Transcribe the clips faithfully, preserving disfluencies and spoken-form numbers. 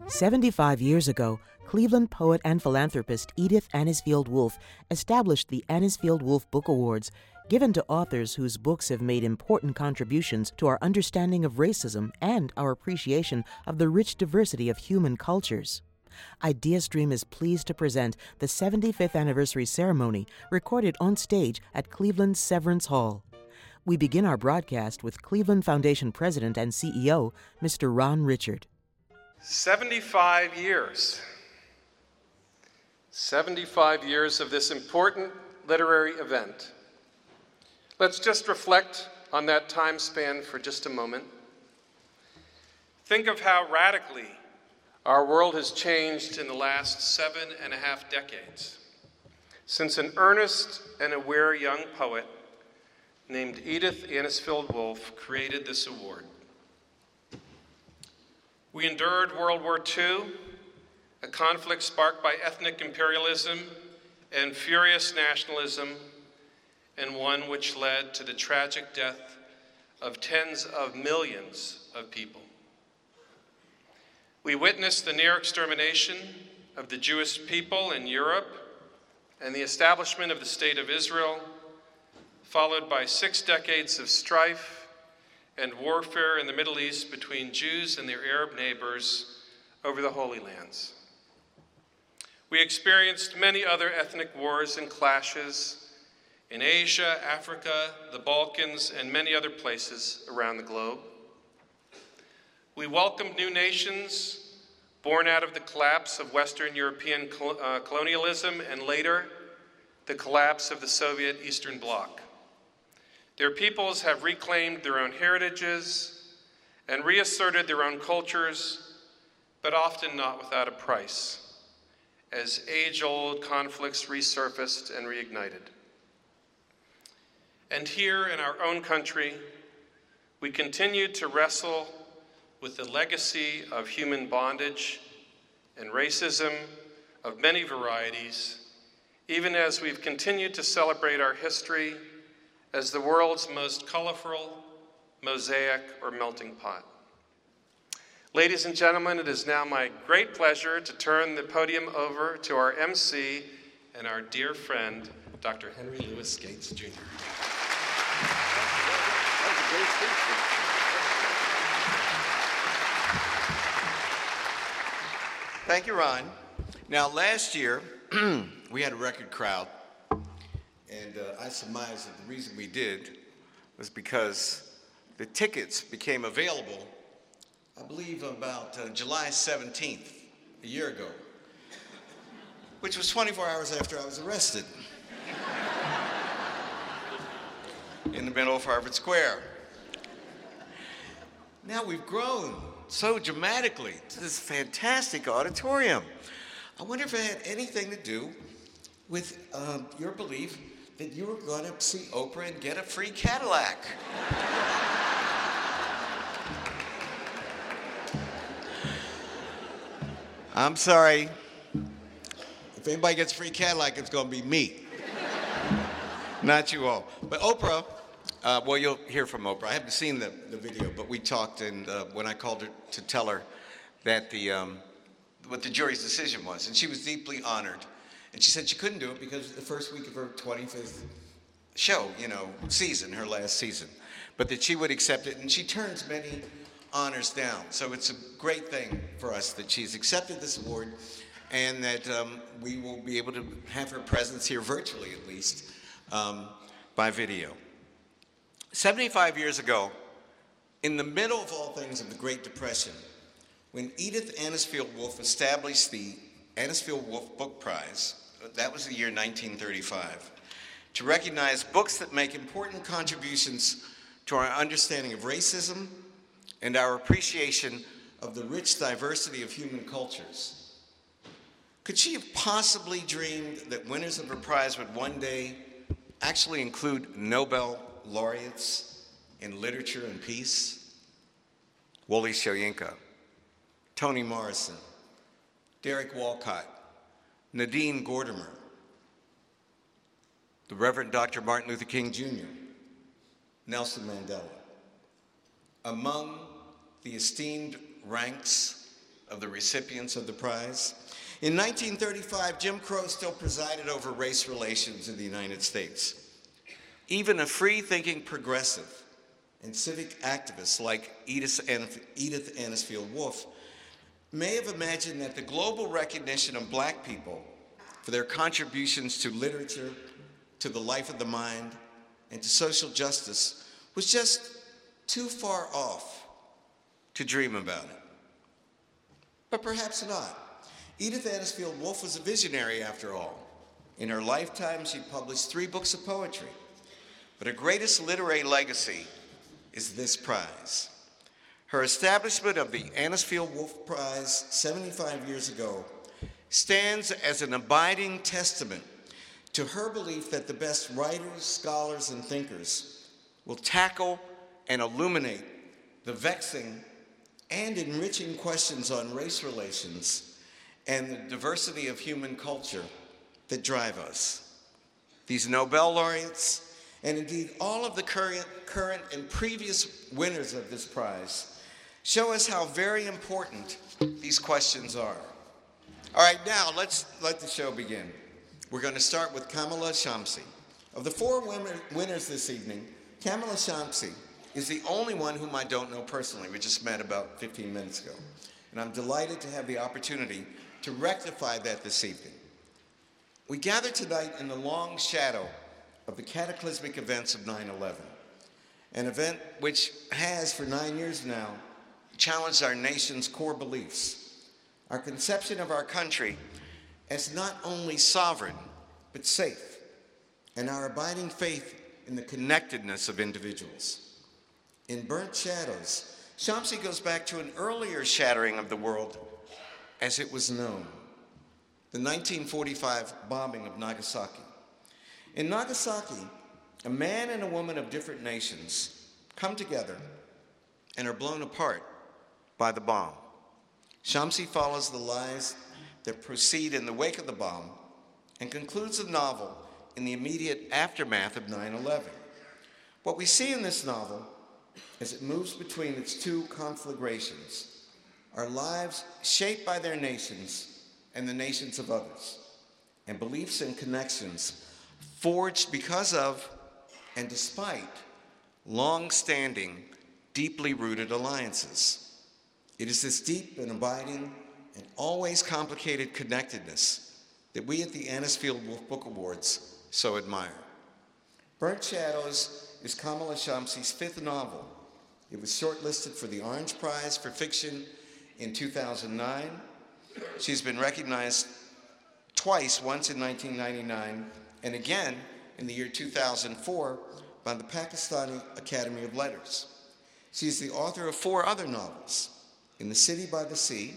seventy-five years ago, Cleveland poet and philanthropist Edith Anisfield Wolf established the Anisfield Wolf Book Awards, given to authors whose books have made important contributions to our understanding of racism and our appreciation of the rich diversity of human cultures. IdeaStream is pleased to present the seventy-fifth anniversary ceremony recorded on stage at Cleveland Severance Hall. We begin our broadcast with Cleveland Foundation President and C E O, Mister Ron Richard. seventy-five years. seventy-five years of this important literary event. Let's just reflect on that time span for just a moment. Think of how radically our world has changed in the last seven and a half decades, since an earnest and aware young poet named Edith Anisfield Wolf created this award. We endured World War Two, a conflict sparked by ethnic imperialism and furious nationalism, and one which led to the tragic death of tens of millions of people. We witnessed the near extermination of the Jewish people in Europe and the establishment of the State of Israel, followed by six decades of strife and warfare in the Middle East between Jews and their Arab neighbors over the Holy Lands. We experienced many other ethnic wars and clashes in Asia, Africa, the Balkans, and many other places around the globe. We welcomed new nations born out of the collapse of Western European col- uh, colonialism and later the collapse of the Soviet Eastern Bloc. Their peoples have reclaimed their own heritages and reasserted their own cultures, but often not without a price, as age-old conflicts resurfaced and reignited. And here in our own country, we continue to wrestle with the legacy of human bondage and racism of many varieties, even as we've continued to celebrate our history as the world's most colorful mosaic or melting pot. Ladies and gentlemen, it is now my great pleasure to turn the podium over to our M C and our dear friend, Doctor Henry Louis Gates, Junior Thank you, Ron. Now, last year, we had a record crowd, and uh, I surmise that the reason we did was because the tickets became available, I believe, about uh, July seventeenth, a year ago, which was twenty-four hours after I was arrested in the middle of Harvard Square. Now we've grown so dramatically to this fantastic auditorium. I wonder if it had anything to do with um, your belief that you were going to see Oprah and get a free Cadillac. I'm sorry. If anybody gets a free Cadillac, it's going to be me. Not you all. But Oprah, uh, well, you'll hear from Oprah. I haven't seen the, the video, but we talked, and uh, when I called her to tell her that the um, what the jury's decision was, and she was deeply honored. And she said she couldn't do it because it was the first week of her twenty-fifth show, you know, season, her last season. But that she would accept it, and she turns many honors down. So it's a great thing for us that she's accepted this award, and that um, we will be able to have her presence here virtually, at least, um, by video. seventy-five years ago, in the middle of all things of the Great Depression, when Edith Anisfield Wolf established the Anisfield Wolf Book Prize, that was the year nineteen thirty-five, to recognize books that make important contributions to our understanding of racism and our appreciation of the rich diversity of human cultures. Could she have possibly dreamed that winners of her prize would one day actually include Nobel laureates in literature and peace? Wole Soyinka, Toni Morrison, Derek Walcott, Nadine Gordimer, the Reverend Doctor Martin Luther King Junior, Nelson Mandela. Among the esteemed ranks of the recipients of the prize. In nineteen thirty-five, Jim Crow still presided over race relations in the United States. Even a free-thinking progressive and civic activist like Edith, Edith Anisfield Wolf may have imagined that the global recognition of black people for their contributions to literature, to the life of the mind, and to social justice was just too far off to dream about it. But perhaps not. Edith Anisfield Wolf was a visionary after all. In her lifetime, she published three books of poetry. But her greatest literary legacy is this prize. Her establishment of the Anisfield Wolf Prize seventy-five years ago stands as an abiding testament to her belief that the best writers, scholars, and thinkers will tackle and illuminate the vexing and enriching questions on race relations and the diversity of human culture that drive us. These Nobel laureates, and indeed all of the current, current and previous winners of this prize, show us how very important these questions are. All right, now let's let the show begin. We're going to start with Kamala Shamsie. Of the four winner, winners this evening, Kamala Shamsie is the only one whom I don't know personally. We just met about fifteen minutes ago. And I'm delighted to have the opportunity to rectify that this evening. We gather tonight in the long shadow of the cataclysmic events of nine eleven, an event which has, for nine years now, challenged our nation's core beliefs, our conception of our country as not only sovereign, but safe, and our abiding faith in the connectedness of individuals. In Burnt Shadows, Shamsie goes back to an earlier shattering of the world as it was known, the nineteen forty-five bombing of Nagasaki. In Nagasaki, a man and a woman of different nations come together and are blown apart by the bomb. Shamsie follows the lives that proceed in the wake of the bomb and concludes the novel in the immediate aftermath of nine eleven. What we see in this novel, as it moves between its two conflagrations, are lives shaped by their nations and the nations of others, and beliefs and connections forged because of and despite long-standing, deeply rooted alliances. It is this deep and abiding and always complicated connectedness that we at the Anisfield Wolf Book Awards so admire. Burnt Shadows is Kamala Shamsie's fifth novel. It was shortlisted for the Orange Prize for Fiction in two thousand nine. She's been recognized twice, once in nineteen ninety-nine and again in the year two thousand four by the Pakistani Academy of Letters. She's the author of four other novels, In the City by the Sea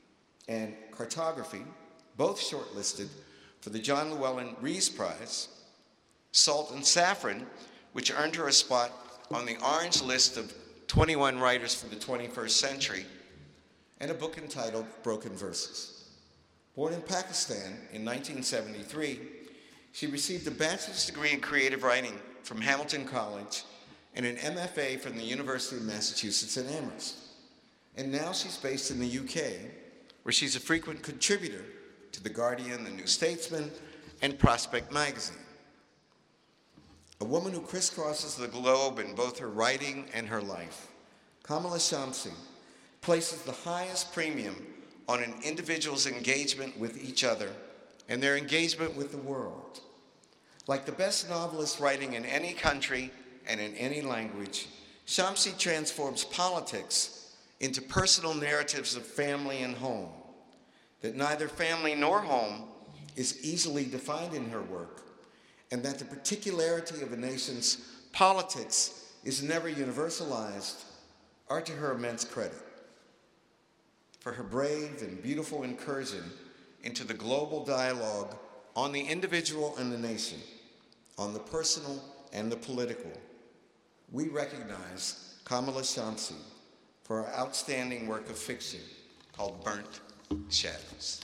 and Cartography, both shortlisted for the John Llewellyn Rhys Prize, Salt and Saffron, which earned her a spot on the Orange list of twenty-one writers for the twenty-first century, and a book entitled Broken Verses. Born in Pakistan in nineteen seventy-three, she received a bachelor's degree in creative writing from Hamilton College and an M F A from the University of Massachusetts in Amherst. And now she's based in the U K, where she's a frequent contributor to The Guardian, The New Statesman, and Prospect Magazine. A woman who crisscrosses the globe in both her writing and her life, Kamala Shamsie places the highest premium on an individual's engagement with each other and their engagement with the world. Like the best novelist writing in any country and in any language, Shamsie transforms politics into personal narratives of family and home, that neither family nor home is easily defined in her work, and that the particularity of a nation's politics is never universalized, are to her immense credit. For her brave and beautiful incursion into the global dialogue on the individual and the nation, on the personal and the political, we recognize Kamala Shamsie for her outstanding work of fiction called Burnt Shadows.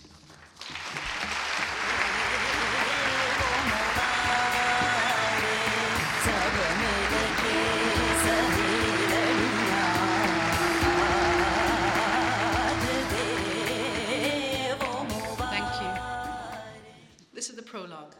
prologue.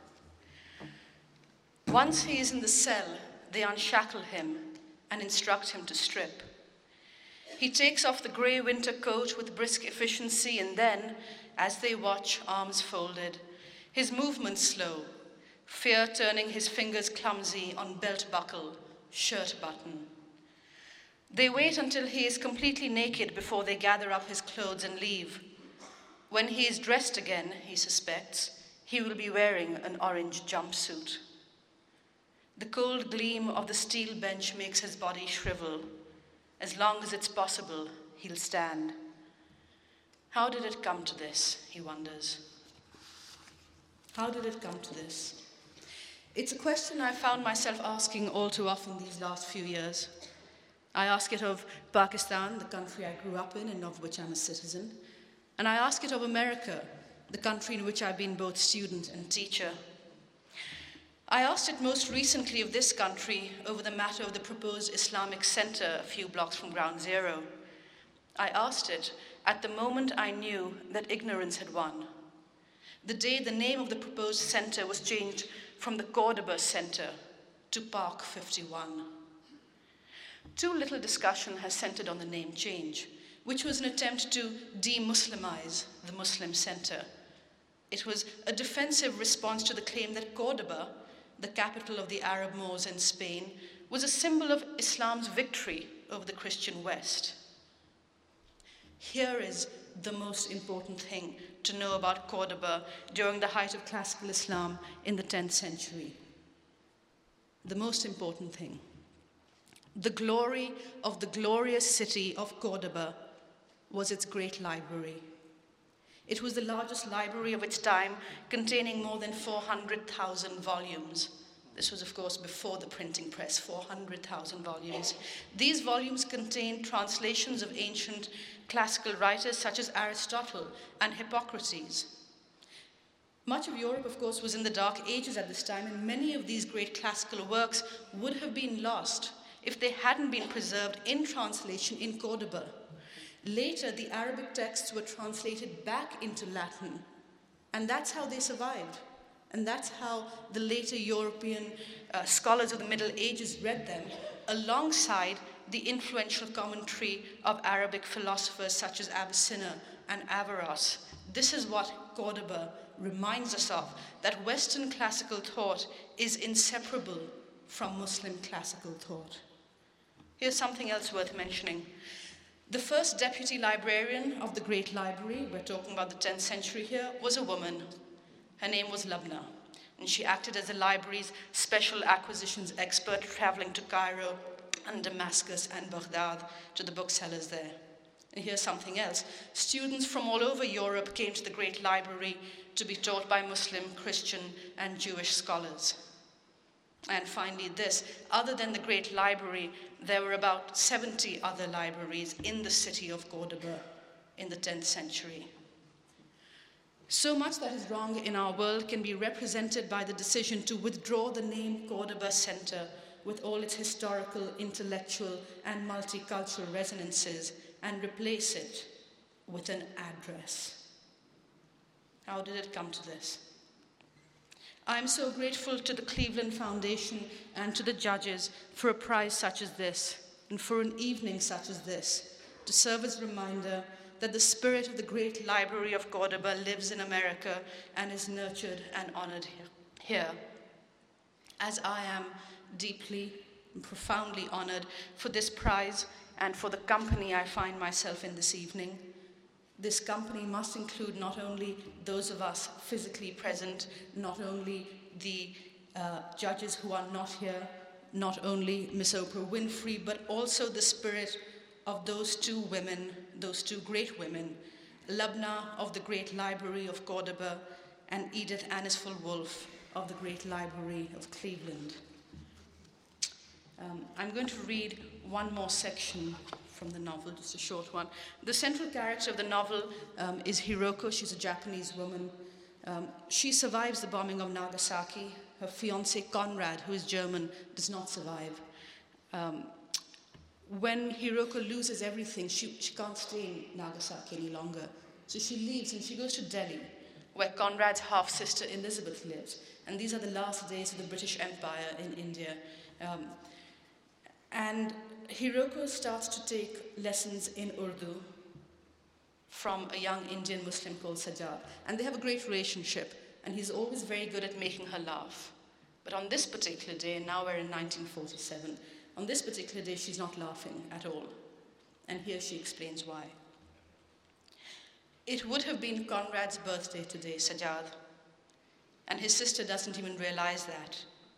Once he is in the cell, they unshackle him and instruct him to strip. He takes off the grey winter coat with brisk efficiency, and then, as they watch, arms folded, his movements slow, fear turning his fingers clumsy on belt buckle, shirt button. They wait until he is completely naked before they gather up his clothes and leave. When he is dressed again, he suspects, he will be wearing an orange jumpsuit. The cold gleam of the steel bench makes his body shrivel. As long as it's possible, he'll stand. How did it come to this, he wonders. How did it come to this? It's a question I found myself asking all too often these last few years. I ask it of Pakistan, the country I grew up in and of which I'm a citizen. And I ask it of America, the country in which I've been both student and teacher. I asked it most recently of this country over the matter of the proposed Islamic Center a few blocks from Ground Zero. I asked it at the moment I knew that ignorance had won. The day the name of the proposed center was changed from the Cordoba Center to Park fifty-one. Too little discussion has centered on the name change, which was an attempt to de-Muslimize the Muslim Center. It was a defensive response to the claim that Cordoba, the capital of the Arab Moors in Spain, was a symbol of Islam's victory over the Christian West. Here is the most important thing to know about Cordoba during the height of classical Islam in the tenth century. The most important thing. The glory of the glorious city of Cordoba was its great library. It was the largest library of its time, containing more than four hundred thousand volumes. This was, of course, before the printing press, four hundred thousand volumes. These volumes contained translations of ancient classical writers such as Aristotle and Hippocrates. Much of Europe, of course, was in the Dark Ages at this time, and many of these great classical works would have been lost if they hadn't been preserved in translation in Cordoba. Later, the Arabic texts were translated back into Latin, and that's how they survived. And that's how the later European uh, scholars of the Middle Ages read them, alongside the influential commentary of Arabic philosophers such as Avicenna and Averroes. This is what Cordoba reminds us of, that Western classical thought is inseparable from Muslim classical thought. Here's something else worth mentioning. The first deputy librarian of the Great Library, we're talking about the tenth century here, was a woman. Her name was Labna, and she acted as the library's special acquisitions expert, traveling to Cairo and Damascus and Baghdad to the booksellers there. And here's something else. Students from all over Europe came to the Great Library to be taught by Muslim, Christian, and Jewish scholars. And finally this, other than the Great Library, there were about seventy other libraries in the city of Cordoba in the tenth century. So much that is wrong in our world can be represented by the decision to withdraw the name Cordoba Center with all its historical, intellectual, and multicultural resonances and replace it with an address. How did it come to this? I'm so grateful to the Cleveland Foundation and to the judges for a prize such as this, and for an evening such as this, to serve as a reminder that the spirit of the Great Library of Cordoba lives in America and is nurtured and honored here. As I am deeply and profoundly honored for this prize and for the company I find myself in this evening, this company must include not only those of us physically present, not only the uh, judges who are not here, not only Miss Oprah Winfrey, but also the spirit of those two women, those two great women, Labna of the Great Library of Cordoba and Edith Anisful Wolf of the Great Library of Cleveland. Um, I'm going to read one more section from the novel, just a short one. The central character of the novel um, is Hiroko. She's a Japanese woman. Um, she survives the bombing of Nagasaki. Her fiancé, Conrad, who is German, does not survive. Um, when Hiroko loses everything, she, she can't stay in Nagasaki any longer. So she leaves and she goes to Delhi. where Conrad's half-sister Elizabeth lived. And these are the last days of the British Empire in India. Um, and Hiroko starts to take lessons in Urdu from a young Indian Muslim called Sajjad. And they have a great relationship, and he's always very good at making her laugh. But on this particular day, now we're in nineteen forty-seven, on this particular day she's not laughing at all. And here she explains why. It would have been Conrad's birthday today, Sajjad, and his sister doesn't even realize that.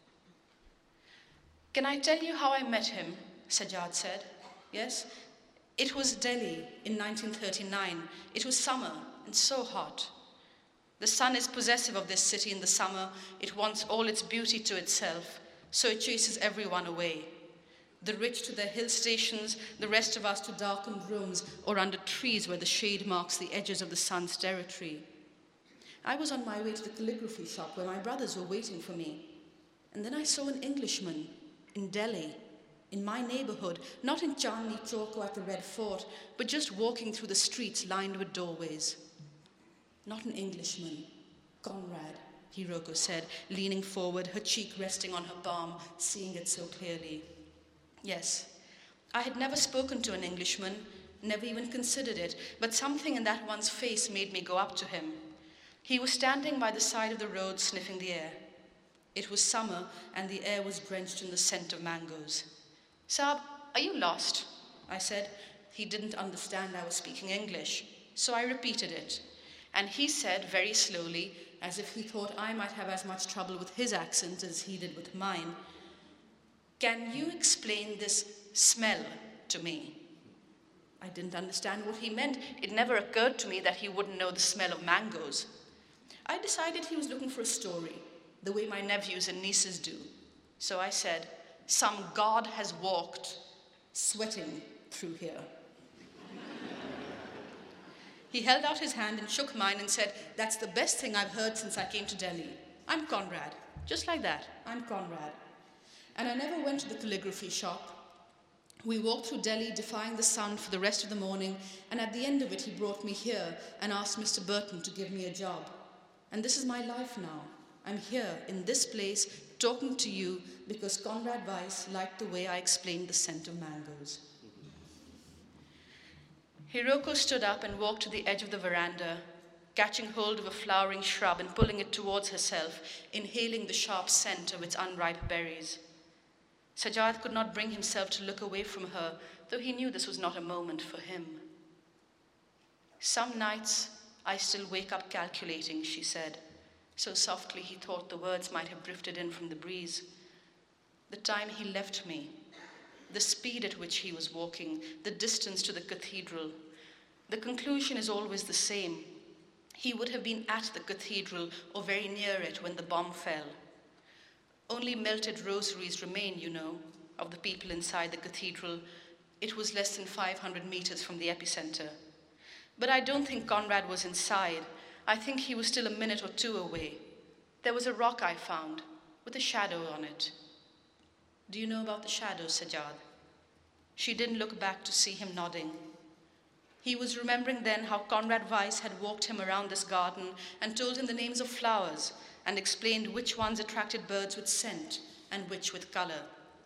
Can I tell you how I met him? Sajjad said. Yes? It was Delhi in nineteen thirty-nine. It was summer and so hot. The sun is possessive of this city in the summer. It wants all its beauty to itself, so it chases everyone away. The rich to their hill stations, the rest of us to darkened rooms or under trees where the shade marks the edges of the sun's territory. I was on my way to the calligraphy shop where my brothers were waiting for me. And then I saw an Englishman in Delhi, in my neighborhood, not in Chandni Chowk or at the Red Fort, but just walking through the streets lined with doorways. Not an Englishman, Conrad, Hiroko said, leaning forward, her cheek resting on her palm, seeing it so clearly. Yes, I had never spoken to an Englishman, never even considered it, but something in that one's face made me go up to him. He was standing by the side of the road sniffing the air. It was summer and the air was drenched in the scent of mangoes. Saab, are you lost? I said. He didn't understand I was speaking English, so I repeated it. And he said very slowly, as if he thought I might have as much trouble with his accent as he did with mine, can you explain this smell to me? I didn't understand what he meant. It never occurred to me that he wouldn't know the smell of mangoes. I decided he was looking for a story, the way my nephews and nieces do. So I said, some god has walked, sweating through here. He held out his hand and shook mine and said, that's the best thing I've heard since I came to Delhi. I'm Conrad. Just like that, I'm Conrad. And I never went to the calligraphy shop. We walked through Delhi, defying the sun for the rest of the morning, and at the end of it, he brought me here and asked Mister Burton to give me a job. And this is my life now. I'm here, in this place, talking to you because Conrad Weiss liked the way I explained the scent of mangoes. Hiroko stood up and walked to the edge of the veranda, catching hold of a flowering shrub and pulling it towards herself, inhaling the sharp scent of its unripe berries. Sajjad could not bring himself to look away from her, though he knew this was not a moment for him. Some nights I still wake up calculating, she said, so softly he thought the words might have drifted in from the breeze. The time he left me, the speed at which he was walking, the distance to the cathedral. The conclusion is always the same. He would have been at the cathedral or very near it when the bomb fell. Only melted rosaries remain, you know, of the people inside the cathedral. It was less than five hundred meters from the epicenter. But I don't think Conrad was inside. I think he was still a minute or two away. There was a rock I found, with a shadow on it. Do you know about the shadow, Sajjad? She didn't look back to see him nodding. He was remembering then how Conrad Weiss had walked him around this garden and told him the names of flowers and explained which ones attracted birds with scent and which with color.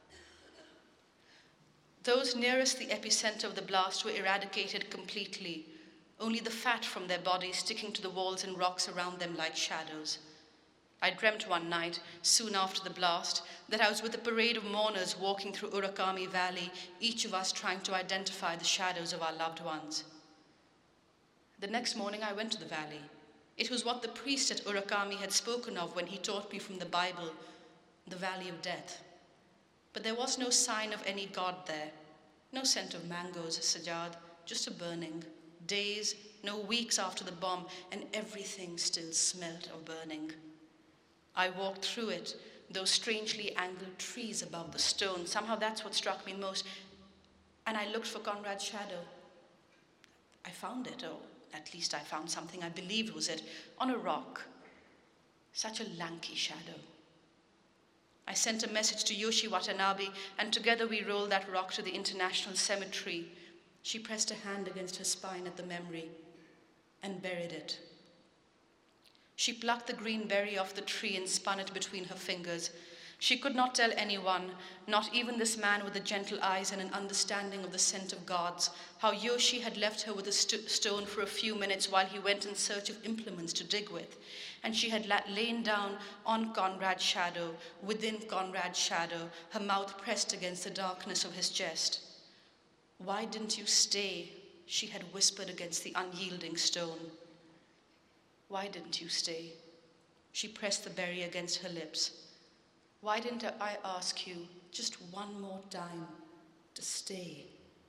Those nearest the epicenter of the blast were eradicated completely, only the fat from their bodies sticking to the walls and rocks around them like shadows. I dreamt one night, soon after the blast, that I was with a parade of mourners walking through Urakami Valley, each of us trying to identify the shadows of our loved ones. The next morning I went to the valley. It was what the priest at Urakami had spoken of when he taught me from the Bible, the valley of death. But there was no sign of any god there, no scent of mangoes, Sajjad, just a burning. Days, no weeks after the bomb, and everything still smelt of burning. I walked through it, those strangely angled trees above the stone. Somehow that's what struck me most. And I looked for Conrad's shadow. I found it, or at least I found something I believed was it, on a rock. Such a lanky shadow. I sent a message to Yoshi Watanabe, and together we rolled that rock to the International Cemetery. She pressed a hand against her spine at the memory and buried it. She plucked the green berry off the tree and spun it between her fingers. She could not tell anyone, not even this man with the gentle eyes and an understanding of the scent of gods, how Yoshi had left her with a st- stone for a few minutes while he went in search of implements to dig with, and she had la- lain down on Conrad's shadow, within Conrad's shadow, her mouth pressed against the darkness of his chest. "Why didn't you stay?" she had whispered against the unyielding stone. "Why didn't you stay?" She pressed the berry against her lips. "Why didn't I ask you just one more time to stay?"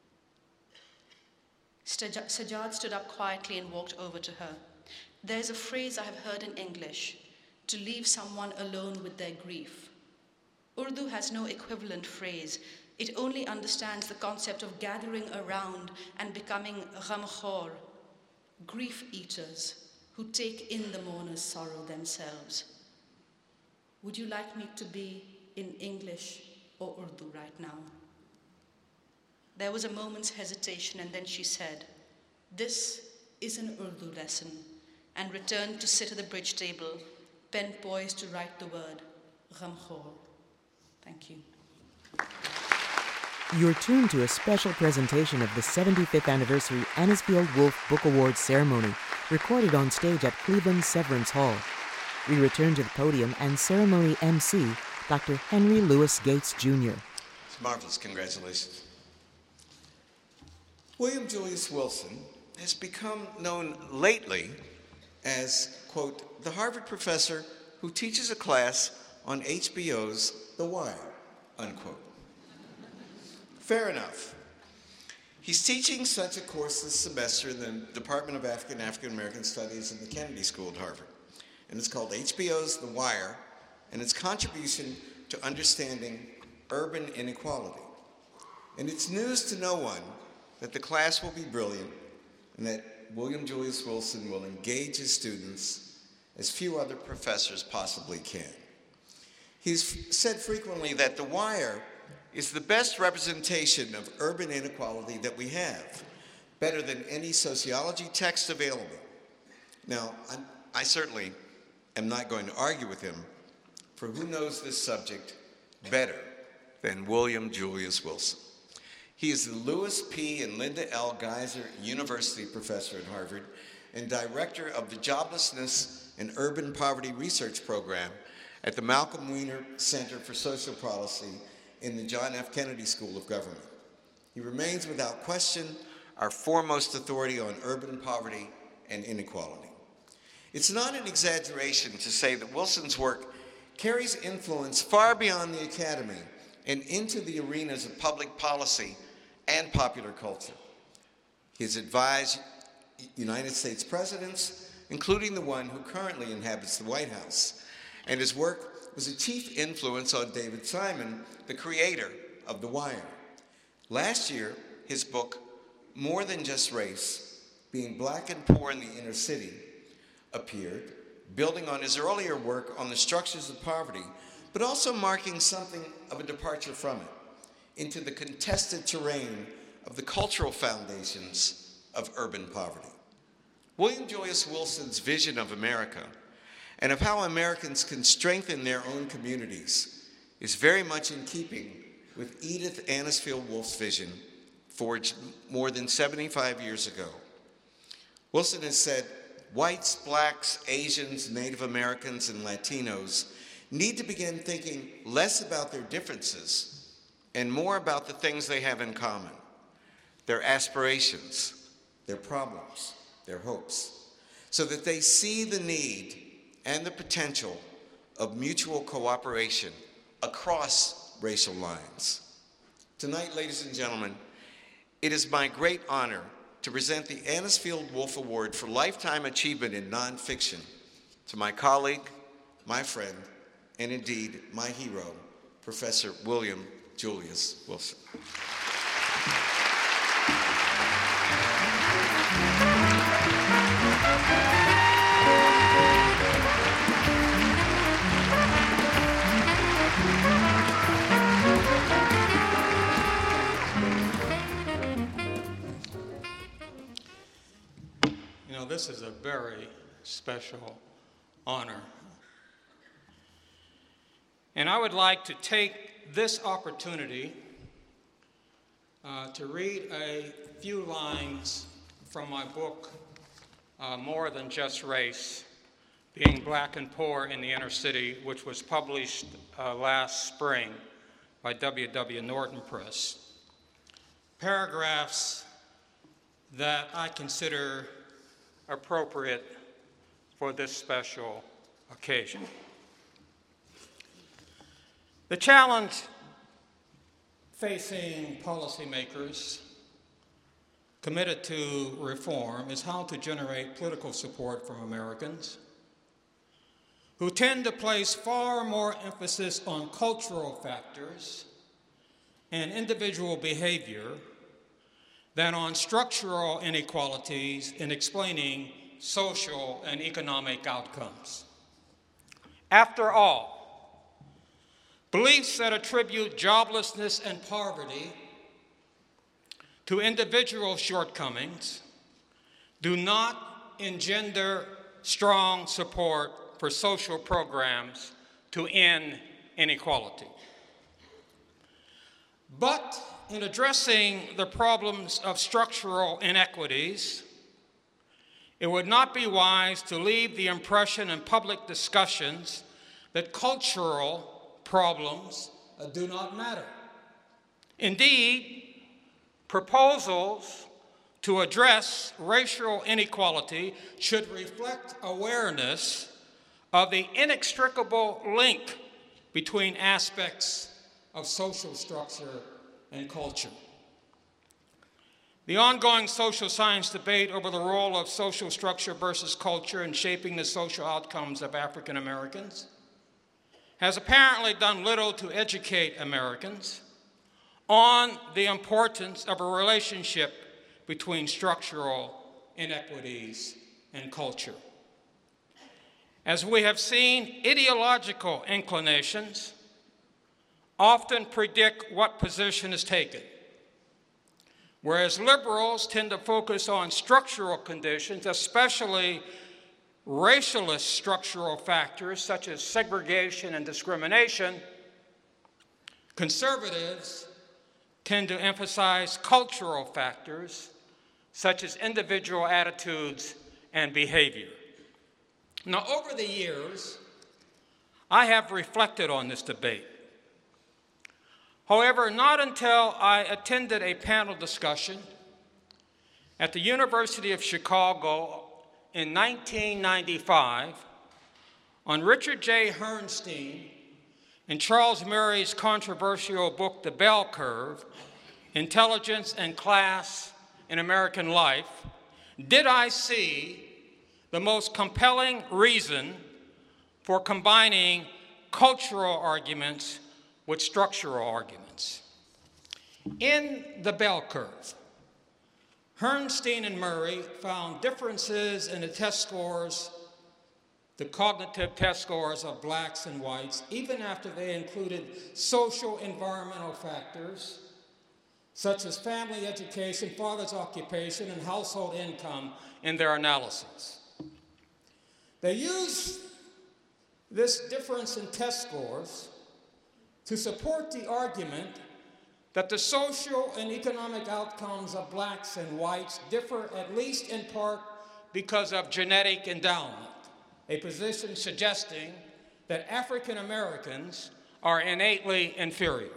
Sajjad stood up quietly and walked over to her. "There's a phrase I have heard in English, to leave someone alone with their grief. Urdu has no equivalent phrase. It only understands the concept of gathering around and becoming ghamkhor, grief eaters who take in the mourner's sorrow themselves. Would you like me to be in English or Urdu right now?" There was a moment's hesitation, and then she said, "This is an Urdu lesson," and returned to sit at the bridge table, pen poised to write the word ghamkhor. Thank you. You're tuned to a special presentation of the seventy-fifth Anniversary Anisfield Wolf Book Awards ceremony, recorded on stage at Cleveland's Severance Hall. We return to the podium and ceremony M C, Doctor Henry Louis Gates, Junior It's marvelous. Congratulations. William Julius Wilson has become known lately as, quote, the Harvard professor who teaches a class on H B O's The Wire, unquote. Fair enough. He's teaching such a course this semester in the Department of African and African American Studies in the Kennedy School at Harvard. And it's called H B O's The Wire, and its contribution to understanding urban inequality. And it's news to no one that the class will be brilliant and that William Julius Wilson will engage his students as few other professors possibly can. He's said frequently that The Wire is the best representation of urban inequality that we have, better than any sociology text available. Now, I'm, I certainly am not going to argue with him, for who knows this subject better than William Julius Wilson? He is the Lewis P. and Linda L. Geiser University Professor at Harvard and Director of the Joblessness and Urban Poverty Research Program at the Malcolm Weiner Center for Social Policy in the John F. Kennedy School of Government. He remains without question our foremost authority on urban poverty and inequality. It's not an exaggeration to say that Wilson's work carries influence far beyond the academy and into the arenas of public policy and popular culture. He has advised United States presidents, including the one who currently inhabits the White House, and his work was a chief influence on David Simon, the creator of The Wire. Last year, his book, More Than Just Race, Being Black and Poor in the Inner City, appeared, building on his earlier work on the structures of poverty, but also marking something of a departure from it into the contested terrain of the cultural foundations of urban poverty. William Julius Wilson's vision of America and of how Americans can strengthen their own communities is very much in keeping with Edith Anisfield Wolf's vision forged more than seventy-five years ago. Wilson has said, whites, blacks, Asians, Native Americans, and Latinos need to begin thinking less about their differences and more about the things they have in common, their aspirations, their problems, their hopes, so that they see the need and the potential of mutual cooperation across racial lines. Tonight, ladies and gentlemen, it is my great honor to present the Anisfield Wolf Award for Lifetime Achievement in Nonfiction to my colleague, my friend, and indeed my hero, Professor William Julius Wilson. You know, this is a very special honor. And I would like to take this opportunity uh, to read a few lines from my book, uh, More Than Just Race, Being Black and Poor in the Inner City, which was published uh, last spring by W W Norton Press. Paragraphs that I consider appropriate for this special occasion. The challenge facing policymakers committed to reform is how to generate political support from Americans who tend to place far more emphasis on cultural factors and individual behavior than on structural inequalities in explaining social and economic outcomes. After all, beliefs that attribute joblessness and poverty to individual shortcomings do not engender strong support for social programs to end inequality. But in addressing the problems of structural inequities, it would not be wise to leave the impression in public discussions that cultural problems uh, do not matter. Indeed, proposals to address racial inequality should reflect awareness of the inextricable link between aspects of social structure and culture. The ongoing social science debate over the role of social structure versus culture in shaping the social outcomes of African Americans has apparently done little to educate Americans on the importance of a relationship between structural inequities and culture. As we have seen, ideological inclinations often predict what position is taken, whereas liberals tend to focus on structural conditions, especially racialist structural factors such as segregation and discrimination. Conservatives tend to emphasize cultural factors such as individual attitudes and behavior. Now, over the years, I have reflected on this debate. However, not until I attended a panel discussion at the University of Chicago in nineteen ninety-five on Richard J. Herrnstein and Charles Murray's controversial book, The Bell Curve, Intelligence and Class in American Life, did I see the most compelling reason for combining cultural arguments with structural arguments. In The Bell Curve, Herrnstein and Murray found differences in the test scores, the cognitive test scores of blacks and whites, even after they included social environmental factors such as family education, father's occupation, and household income in their analysis. They used this difference in test scores to support the argument that the social and economic outcomes of blacks and whites differ at least in part because of genetic endowment, a position suggesting that African Americans are innately inferior.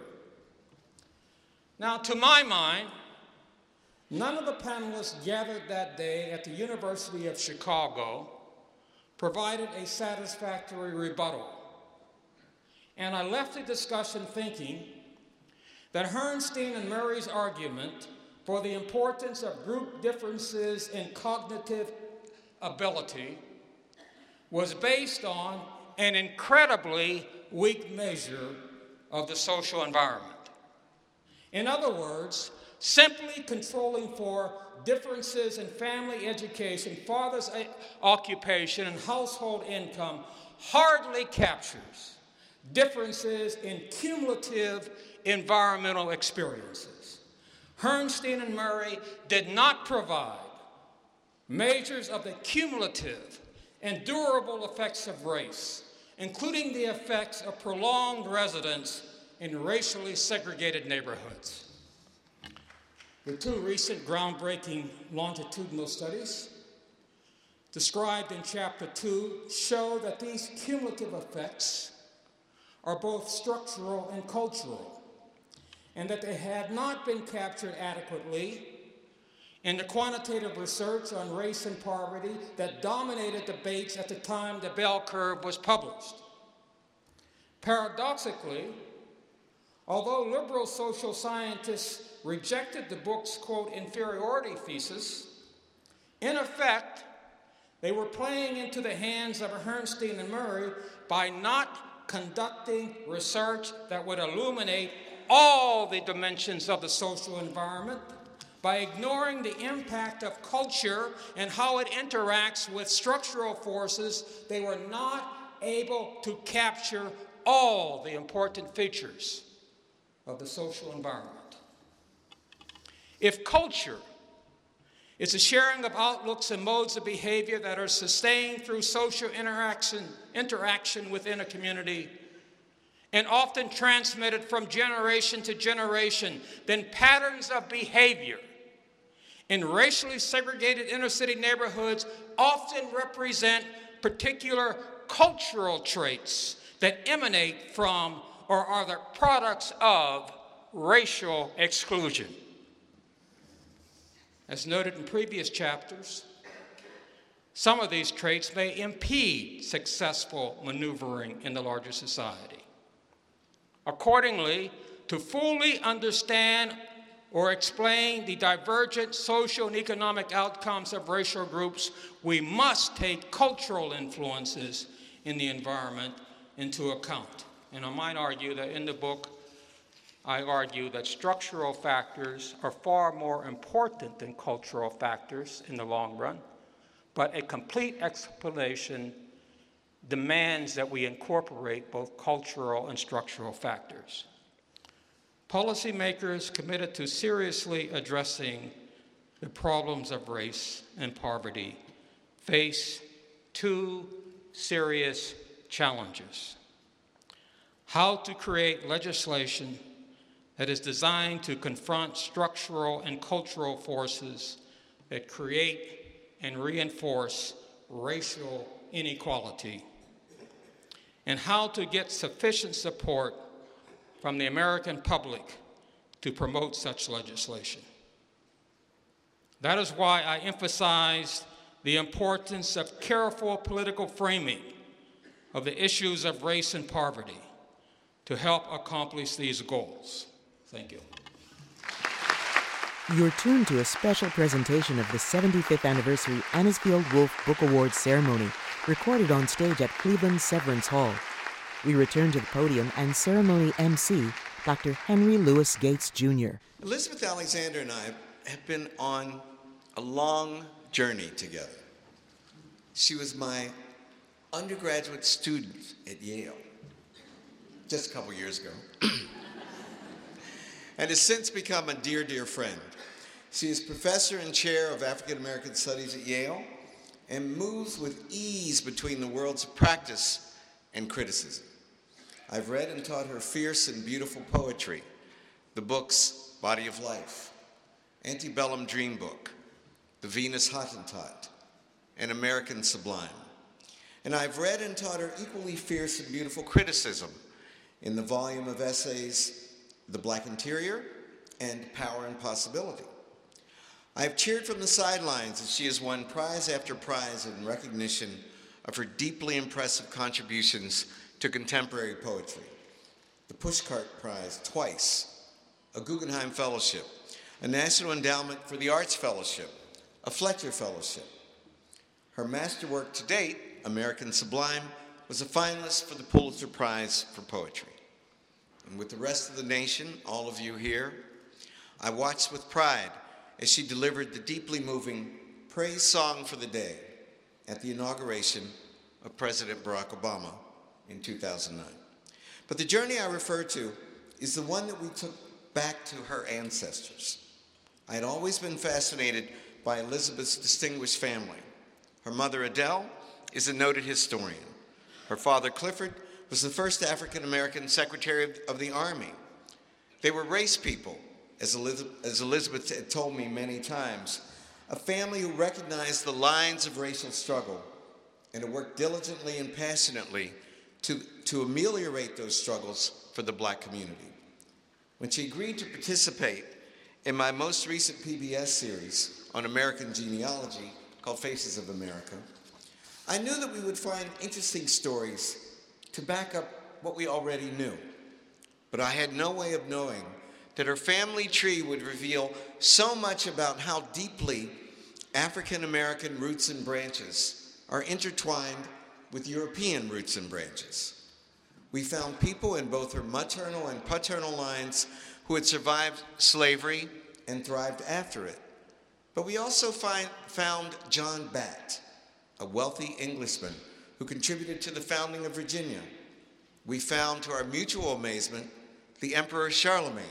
Now, to my mind, none of the panelists gathered that day at the University of Chicago provided a satisfactory rebuttal. And I left the discussion thinking that Herrnstein and Murray's argument for the importance of group differences in cognitive ability was based on an incredibly weak measure of the social environment. In other words, simply controlling for differences in family education, father's occupation, and household income hardly captures differences in cumulative environmental experiences. Herrnstein and Murray did not provide measures of the cumulative and durable effects of race, including the effects of prolonged residence in racially segregated neighborhoods. The two recent groundbreaking longitudinal studies described in chapter two show that these cumulative effects are both structural and cultural, and that they had not been captured adequately in the quantitative research on race and poverty that dominated debates at the time the Bell Curve was published. Paradoxically, although liberal social scientists rejected the book's, quote, inferiority thesis, in effect, they were playing into the hands of Herrnstein and Murray by not conducting research that would illuminate all the dimensions of the social environment, by ignoring the impact of culture and how it interacts with structural forces. They were not able to capture all the important features of the social environment. If culture is a sharing of outlooks and modes of behavior that are sustained through social interaction, interaction within a community, and often transmitted from generation to generation, then patterns of behavior in racially segregated inner-city neighborhoods often represent particular cultural traits that emanate from or are the products of racial exclusion. As noted in previous chapters, some of these traits may impede successful maneuvering in the larger society. Accordingly, to fully understand or explain the divergent social and economic outcomes of racial groups, we must take cultural influences in the environment into account. And I might argue that in the book, I argue that structural factors are far more important than cultural factors in the long run, but a complete explanation demands that we incorporate both cultural and structural factors. Policymakers committed to seriously addressing the problems of race and poverty face two serious challenges: how to create legislation that is designed to confront structural and cultural forces that create and reinforce racial inequality, and how to get sufficient support from the American public to promote such legislation. That is why I emphasized the importance of careful political framing of the issues of race and poverty to help accomplish these goals. Thank you. You're tuned to a special presentation of the seventy-fifth Anniversary Anisfield Wolf Book Awards ceremony, recorded on stage at Cleveland's Severance Hall. We return to the podium and ceremony M C, Doctor Henry Louis Gates, Junior Elizabeth Alexander and I have been on a long journey together. She was my undergraduate student at Yale just a couple years ago, and has since become a dear, dear friend. She is professor and chair of African American Studies at Yale and moves with ease between the worlds of practice and criticism. I've read and taught her fierce and beautiful poetry, the books Body of Life, Antebellum Dream Book, The Venus Hottentot, and American Sublime. And I've read and taught her equally fierce and beautiful criticism in the volume of essays, The Black Interior and Power and Possibility. I've cheered from the sidelines as she has won prize after prize in recognition of her deeply impressive contributions to contemporary poetry. The Pushcart Prize twice, a Guggenheim Fellowship, a National Endowment for the Arts Fellowship, a Fletcher Fellowship. Her masterwork to date, American Sublime, was a finalist for the Pulitzer Prize for Poetry. And with the rest of the nation, all of you here, I watched with pride as she delivered the deeply moving praise song for the day at the inauguration of President Barack Obama in two thousand nine. But the journey I refer to is the one that we took back to her ancestors. I had always been fascinated by Elizabeth's distinguished family. Her mother, Adele, is a noted historian. Her father, Clifford, was the first African-American Secretary of the Army. They were race people, as Elizabeth, as Elizabeth had told me many times, a family who recognized the lines of racial struggle and who worked diligently and passionately to, to ameliorate those struggles for the Black community. When she agreed to participate in my most recent P B S series on American genealogy called Faces of America, I knew that we would find interesting stories to back up what we already knew. But I had no way of knowing that her family tree would reveal so much about how deeply African-American roots and branches are intertwined with European roots and branches. We found people in both her maternal and paternal lines who had survived slavery and thrived after it. But we also find, found John Batt, a wealthy Englishman who contributed to the founding of Virginia. We found, to our mutual amazement, the Emperor Charlemagne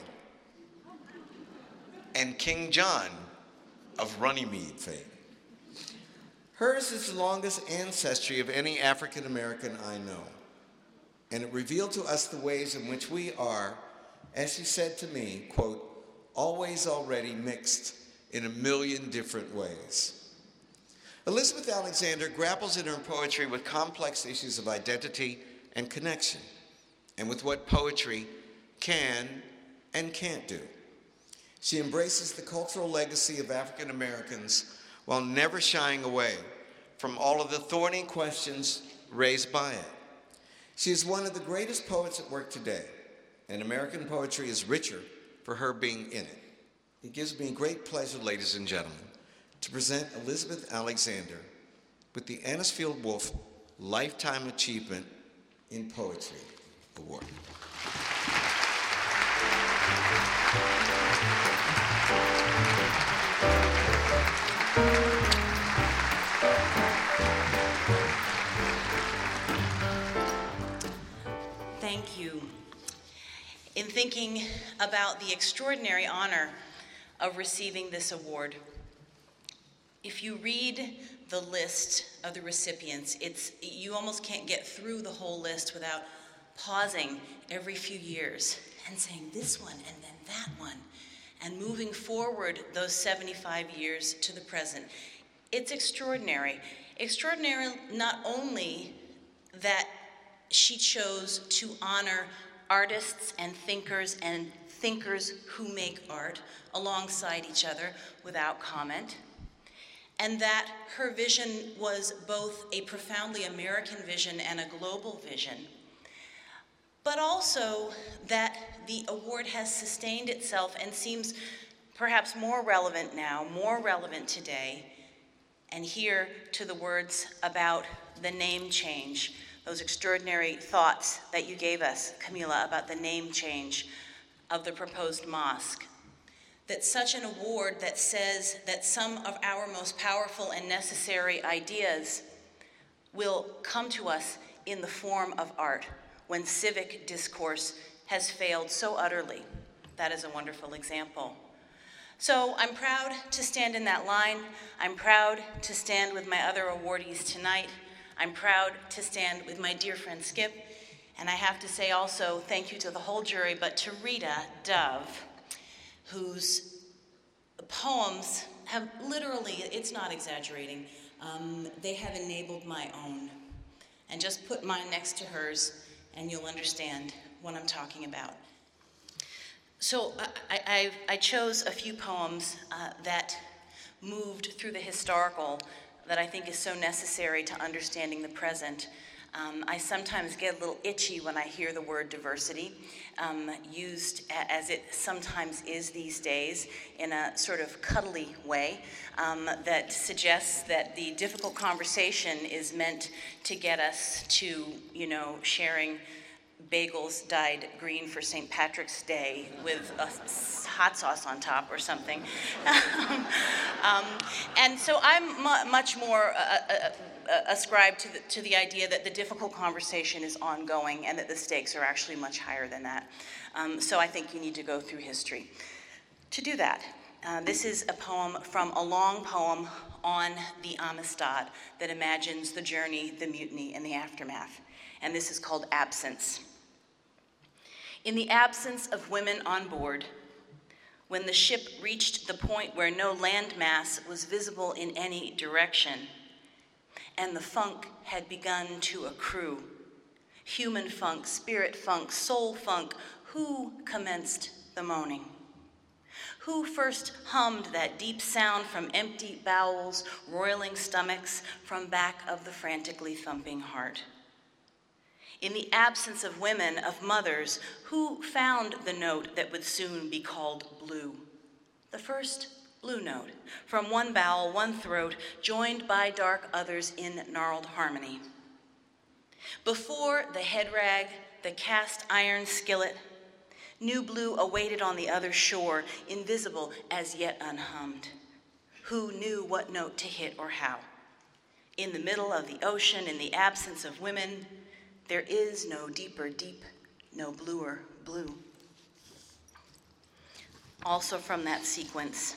and King John of Runnymede fame. Hers is the longest ancestry of any African American I know, and it revealed to us the ways in which we are, as she said to me, quote, always already mixed in a million different ways. Elizabeth Alexander grapples in her poetry with complex issues of identity and connection, and with what poetry can and can't do. She embraces the cultural legacy of African Americans while never shying away from all of the thorny questions raised by it. She is one of the greatest poets at work today, and American poetry is richer for her being in it. It gives me great pleasure, ladies and gentlemen, to present Elizabeth Alexander with the Anisfield Wolf Lifetime Achievement in Poetry Award. Thank you. In thinking about the extraordinary honor of receiving this award, if you read the list of the recipients, it's, you almost can't get through the whole list without pausing every few years and saying this one and then that one, and moving forward those seventy-five years to the present. It's extraordinary. Extraordinary not only that she chose to honor artists and thinkers and thinkers who make art alongside each other without comment, and that her vision was both a profoundly American vision and a global vision, but also that the award has sustained itself and seems perhaps more relevant now, more relevant today, and here to the words about the name change, those extraordinary thoughts that you gave us, Camila, about the name change of the proposed mosque. That such an award that says that some of our most powerful and necessary ideas will come to us in the form of art when civic discourse has failed so utterly. That is a wonderful example. So I'm proud to stand in that line. I'm proud to stand with my other awardees tonight. I'm proud to stand with my dear friend Skip. And I have to say also thank you to the whole jury, but to Rita Dove, whose poems have literally, it's not exaggerating, um, they have enabled my own. And just put mine next to hers and you'll understand what I'm talking about. So I, I, I chose a few poems uh, that moved through the historical that I think is so necessary to understanding the present. Um, I sometimes get a little itchy when I hear the word diversity, um, used a, as it sometimes is these days in a sort of cuddly way um, that suggests that the difficult conversation is meant to get us to, you know, sharing bagels dyed green for Saint Patrick's Day with a hot sauce on top or something. um, and so I'm mu much more uh, uh, uh, ascribed to the, to the idea that the difficult conversation is ongoing and that the stakes are actually much higher than that. Um, so I think you need to go through history. To do that, Uh, this is a poem from a long poem on the Amistad that imagines the journey, the mutiny, and the aftermath. And this is called Absence. In the absence of women on board, when the ship reached the point where no landmass was visible in any direction, and the funk had begun to accrue, human funk, spirit funk, soul funk, who commenced the moaning? Who first hummed that deep sound from empty bowels, roiling stomachs, from back of the frantically thumping heart? In the absence of women, of mothers, who found the note that would soon be called blue? The first blue note, from one bowel, one throat, joined by dark others in gnarled harmony. Before the head rag, the cast iron skillet, new blue awaited on the other shore, invisible as yet unhummed. Who knew what note to hit or how? In the middle of the ocean, in the absence of women, there is no deeper deep, no bluer blue. Also from that sequence,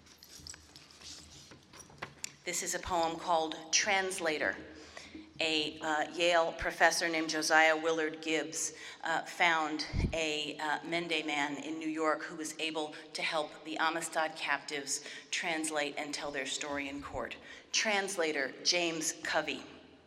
this is a poem called Translator. A uh, Yale professor named Josiah Willard Gibbs uh, found a uh, Mende man in New York who was able to help the Amistad captives translate and tell their story in court. Translator James Covey.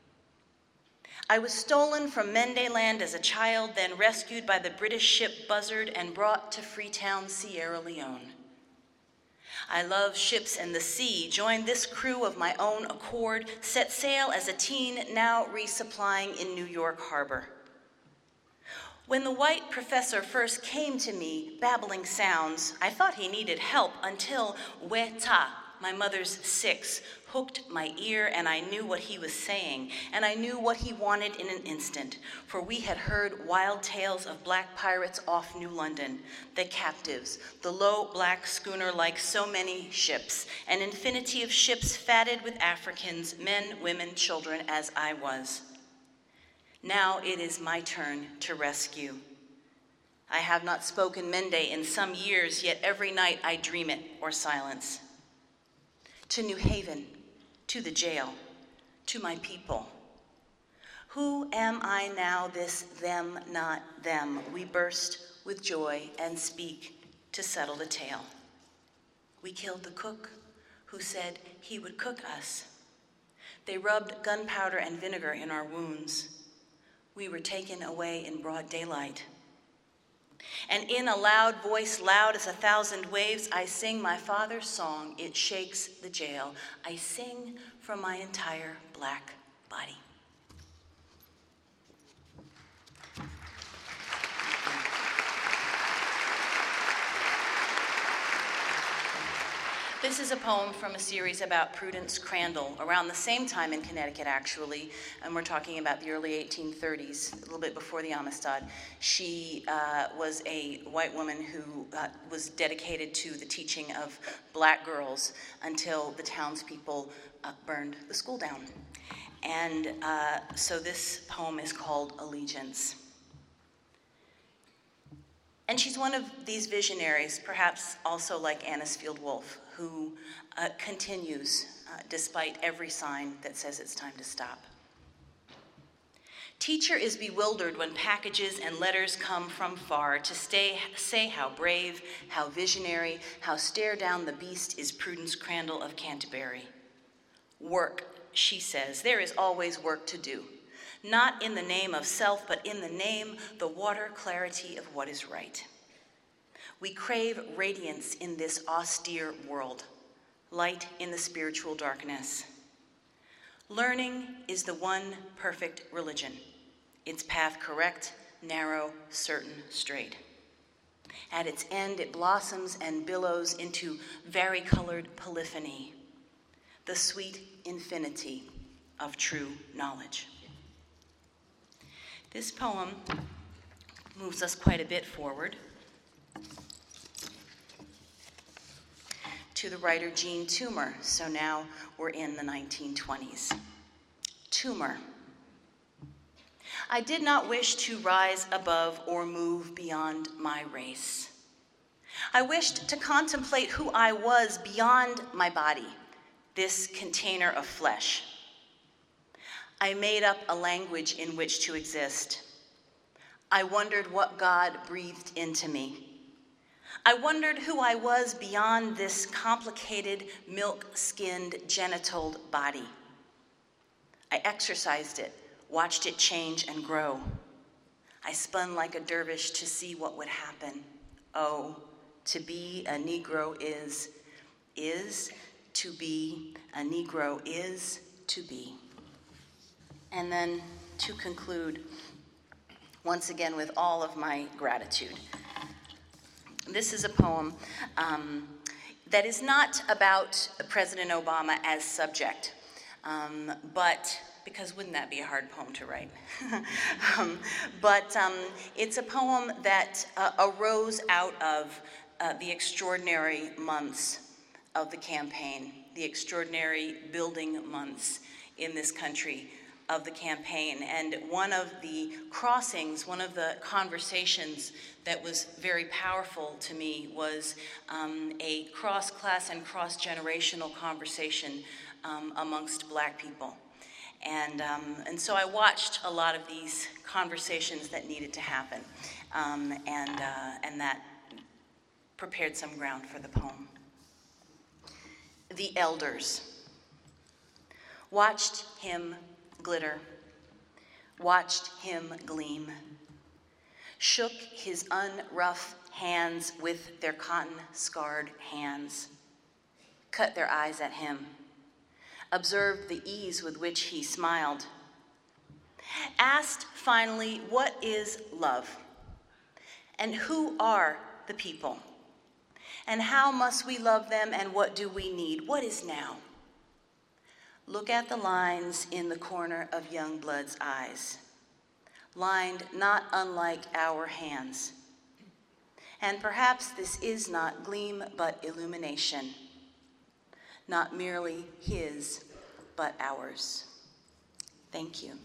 I was stolen from Mende land as a child, then rescued by the British ship Buzzard and brought to Freetown, Sierra Leone. I love ships and the sea, joined this crew of my own accord, set sail as a teen, now resupplying in New York Harbor. When the white professor first came to me, babbling sounds, I thought he needed help until Weta, my mother's six, hooked my ear, and I knew what he was saying, and I knew what he wanted in an instant, for we had heard wild tales of black pirates off New London, the captives, the low black schooner like so many ships, an infinity of ships fatted with Africans, men, women, children, as I was. Now it is my turn to rescue. I have not spoken Mende in some years, yet every night I dream it or silence. To New Haven, to the jail, to my people. Who am I now, this them, not them? We burst with joy and speak to settle the tale. We killed the cook who said he would cook us. They rubbed gunpowder and vinegar in our wounds. We were taken away in broad daylight. And in a loud voice, loud as a thousand waves, I sing my father's song. It shakes the jail. I sing from my entire black body. This is a poem from a series about Prudence Crandall, around the same time in Connecticut, actually, and we're talking about the early eighteen thirties, a little bit before the Amistad. She uh, was a white woman who uh, was dedicated to the teaching of black girls until the townspeople uh, burned the school down. And uh, so this poem is called Allegiance. And she's one of these visionaries, perhaps also like Anisfield Wolf, who uh, continues uh, despite every sign that says it's time to stop. Teacher is bewildered when packages and letters come from far to stay, say how brave, how visionary, how stare down the beast is Prudence Crandall of Canterbury. Work, she says, there is always work to do. Not in the name of self, but in the name, the water clarity of what is right. We crave radiance in this austere world, light in the spiritual darkness. Learning is the one perfect religion, its path correct, narrow, certain, straight. At its end, it blossoms and billows into varicolored polyphony, the sweet infinity of true knowledge. This poem moves us quite a bit forward to the writer Jean Toomer. So now we're in the nineteen twenties. Toomer. I did not wish to rise above or move beyond my race. I wished to contemplate who I was beyond my body, this container of flesh. I made up a language in which to exist. I wondered what God breathed into me. I wondered who I was beyond this complicated, milk-skinned, genital body. I exercised it, watched it change and grow. I spun like a dervish to see what would happen. Oh, to be a Negro is, is to be a Negro is to be. And then to conclude, once again with all of my gratitude. This is a poem um, that is not about President Obama as subject, um, but, because wouldn't that be a hard poem to write? um, but um, it's a poem that uh, arose out of uh, the extraordinary months of the campaign, the extraordinary building months in this country of the campaign. And one of the crossings, one of the conversations that was very powerful to me was um, a cross-class and cross-generational conversation um, amongst Black people. And, um, and so I watched a lot of these conversations that needed to happen, um, and, uh, and that prepared some ground for the poem. The elders watched him glitter, watched him gleam, shook his unrough hands with their cotton-scarred hands, cut their eyes at him, observed the ease with which he smiled, asked finally, what is love? And who are the people? And how must we love them, and what do we need? What is now? Look at the lines in the corner of young blood's eyes, lined not unlike our hands. And perhaps this is not gleam, but illumination, not merely his, but ours. Thank you.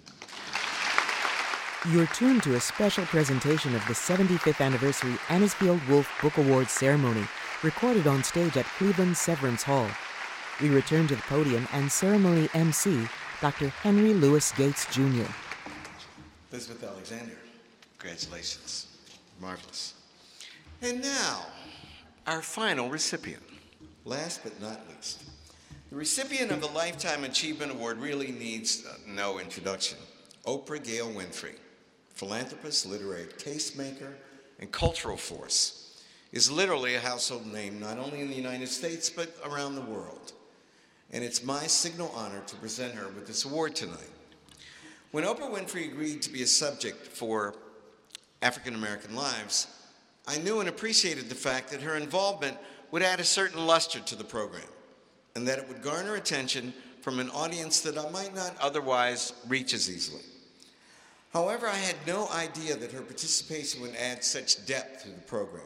You're tuned to a special presentation of the seventy-fifth Anniversary Anisfield Wolf Book Awards ceremony, recorded on stage at Cleveland Severance Hall. We return to the podium and ceremony M C, Doctor Henry Louis Gates, Junior Elizabeth Alexander, congratulations. Marvelous. And now, our final recipient. Last but not least, the recipient of the Lifetime Achievement Award really needs uh, no introduction. Oprah Gail Winfrey, philanthropist, literary tastemaker, and cultural force, is literally a household name not only in the United States, but around the world. And it's my signal honor to present her with this award tonight. When Oprah Winfrey agreed to be a subject for African American Lives, I knew and appreciated the fact that her involvement would add a certain luster to the program, and that it would garner attention from an audience that I might not otherwise reach as easily. However, I had no idea that her participation would add such depth to the program.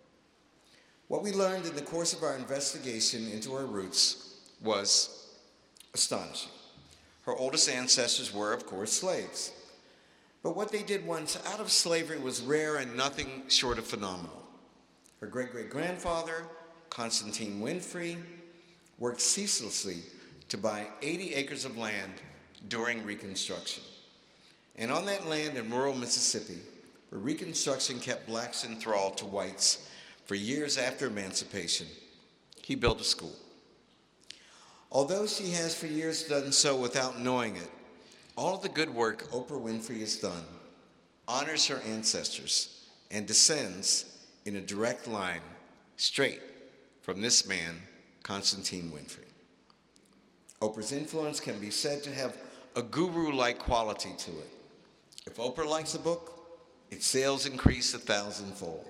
What we learned in the course of our investigation into her roots was astonishing. Her oldest ancestors were, of course, slaves. But what they did once out of slavery was rare and nothing short of phenomenal. Her great-great-grandfather, Constantine Winfrey, worked ceaselessly to buy eighty acres of land during Reconstruction. And on that land in rural Mississippi, where Reconstruction kept blacks enthralled to whites for years after emancipation, he built a school. Although she has for years done so without knowing it, all of the good work Oprah Winfrey has done honors her ancestors and descends in a direct line straight from this man, Constantine Winfrey. Oprah's influence can be said to have a guru-like quality to it. If Oprah likes a book, its sales increase a thousandfold.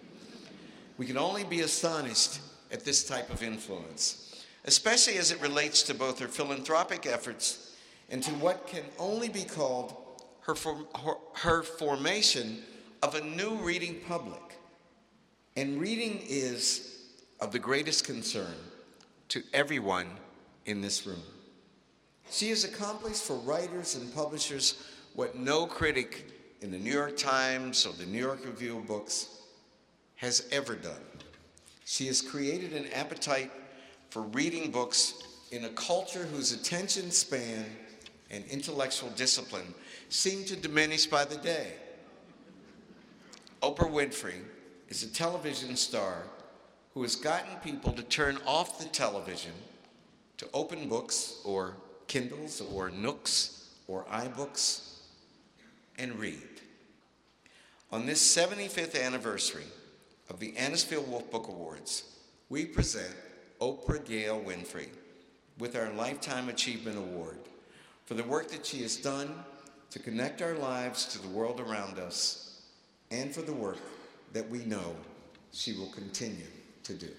We can only be astonished at this type of influence, especially as it relates to both her philanthropic efforts and to what can only be called her, form, her, her formation of a new reading public. And reading is of the greatest concern to everyone in this room. She has accomplished for writers and publishers what no critic in the New York Times or the New York Review of Books has ever done. She has created an appetite for reading books in a culture whose attention span and intellectual discipline seem to diminish by the day. Oprah Winfrey is a television star who has gotten people to turn off the television to open books or Kindles or Nooks or iBooks and read. On this seventy-fifth anniversary of the Anisfield Wolf Book Awards, we present Oprah Gail Winfrey with our Lifetime Achievement Award for the work that she has done to connect our lives to the world around us and for the work that we know she will continue to do.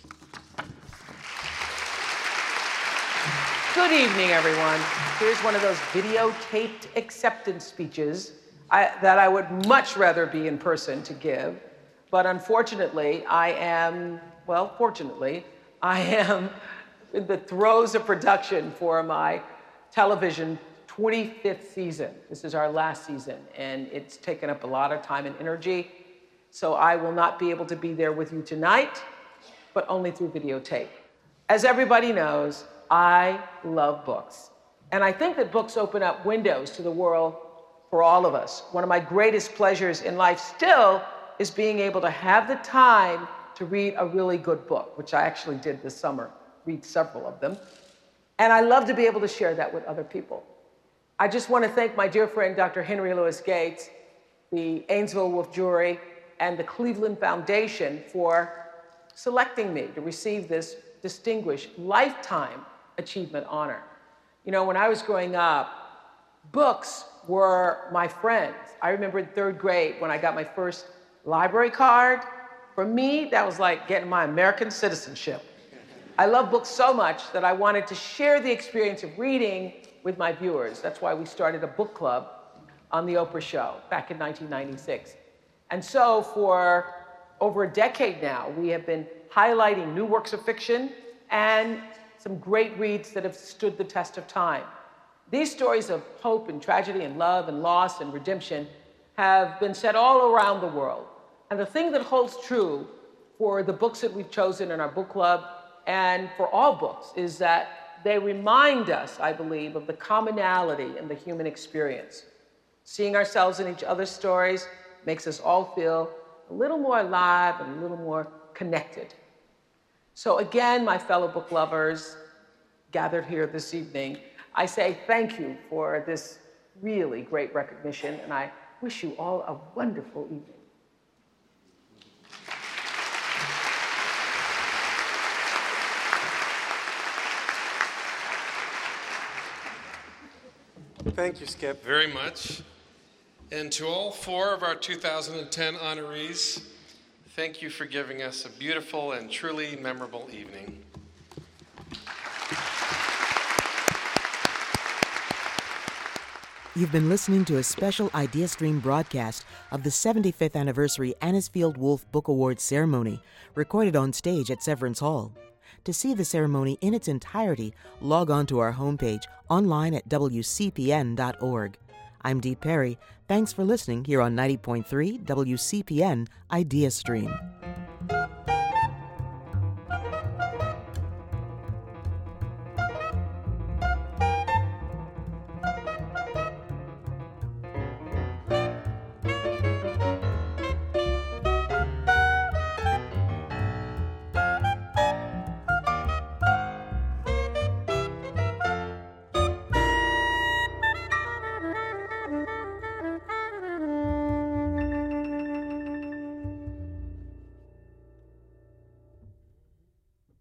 Good evening, everyone. Here's one of those videotaped acceptance speeches I, that I would much rather be in person to give. But unfortunately, I am, well, fortunately, I am in the throes of production for my television twenty-fifth season. This is our last season, and it's taken up a lot of time and energy. So I will not be able to be there with you tonight, but only through videotape. As everybody knows, I love books. And I think that books open up windows to the world for all of us. One of my greatest pleasures in life still is being able to have the time to read a really good book, which I actually did this summer, read several of them. And I love to be able to share that with other people. I just want to thank my dear friend, Doctor Henry Louis Gates, the Ainsville Wolf Jury, and the Cleveland Foundation for selecting me to receive this distinguished lifetime achievement honor. You know, when I was growing up, books were my friends. I remember in third grade when I got my first library card. For me, that was like getting my American citizenship. I love books so much that I wanted to share the experience of reading with my viewers. That's why we started a book club on The Oprah Show back in nineteen ninety-six. And so for over a decade now, we have been highlighting new works of fiction and some great reads that have stood the test of time. These stories of hope and tragedy and love and loss and redemption have been said all around the world. And the thing that holds true for the books that we've chosen in our book club and for all books is that they remind us, I believe, of the commonality in the human experience. Seeing ourselves in each other's stories makes us all feel a little more alive and a little more connected. So again, my fellow book lovers gathered here this evening, I say thank you for this really great recognition, and I wish you all a wonderful evening. Thank you, Skip, very much. And to all four of our two thousand ten honorees, thank you for giving us a beautiful and truly memorable evening. You've been listening to a special IdeaStream broadcast of the seventy-fifth anniversary Anisfield Wolf Book Awards ceremony, recorded on stage at Severance Hall. To see the ceremony in its entirety, log on to our homepage online at W C P N dot org. I'm Dee Perry. Thanks for listening here on ninety point three W C P N IdeaStream.